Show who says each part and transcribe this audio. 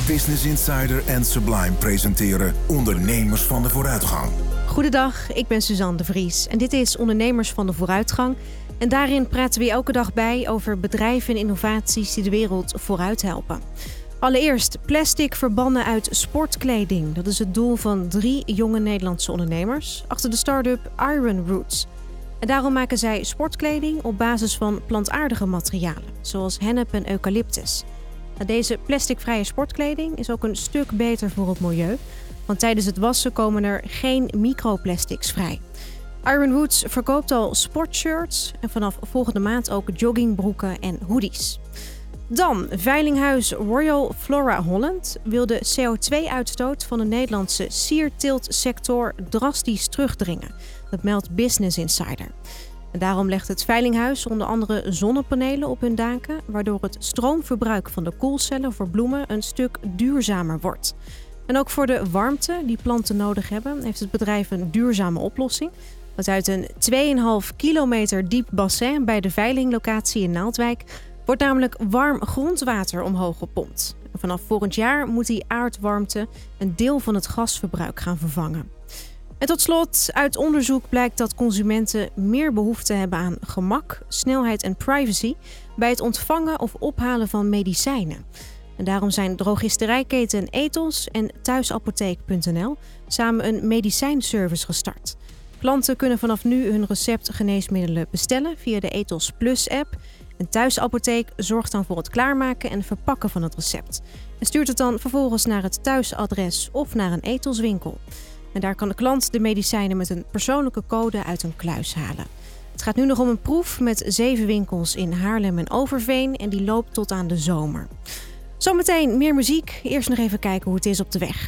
Speaker 1: Business Insider en Sublime presenteren Ondernemers van de Vooruitgang.
Speaker 2: Goedendag, ik ben Suzanne de Vries en dit is Ondernemers van de Vooruitgang. En daarin praten we elke dag bij over bedrijven en innovaties die de wereld vooruit helpen. Allereerst plastic verbannen uit sportkleding. Dat is het doel van 3 jonge Nederlandse ondernemers achter de start-up Iron Roots. En daarom maken zij sportkleding op basis van plantaardige materialen, zoals hennep en eucalyptus. Deze plasticvrije sportkleding is ook een stuk beter voor het milieu, want tijdens het wassen komen er geen microplastics vrij. Iron Roots verkoopt al sportshirts en vanaf volgende maand ook joggingbroeken en hoodies. Dan, veilinghuis Royal Flora Holland wil de CO2-uitstoot van de Nederlandse sierteeltsector drastisch terugdringen. Dat meldt Business Insider. En daarom legt het veilinghuis onder andere zonnepanelen op hun daken, waardoor het stroomverbruik van de koelcellen voor bloemen een stuk duurzamer wordt. En ook voor de warmte die planten nodig hebben, heeft het bedrijf een duurzame oplossing. Want uit een 2,5 kilometer diep bassin bij de veilinglocatie in Naaldwijk wordt namelijk warm grondwater omhoog gepompt. En vanaf volgend jaar moet die aardwarmte een deel van het gasverbruik gaan vervangen. En tot slot, uit onderzoek blijkt dat consumenten meer behoefte hebben aan gemak, snelheid en privacy bij het ontvangen of ophalen van medicijnen. En daarom zijn drogisterijketen Ethos en thuisapotheek.nl samen een medicijnservice gestart. Klanten kunnen vanaf nu hun receptgeneesmiddelen bestellen via de Ethos Plus app. En Thuisapotheek zorgt dan voor het klaarmaken en verpakken van het recept. En stuurt het dan vervolgens naar het thuisadres of naar een Ethos winkel. En daar kan de klant de medicijnen met een persoonlijke code uit een kluis halen. Het gaat nu nog om een proef met 7 winkels in Haarlem en Overveen en die loopt tot aan de zomer. Zometeen meer muziek. Eerst nog even kijken hoe het is op de weg.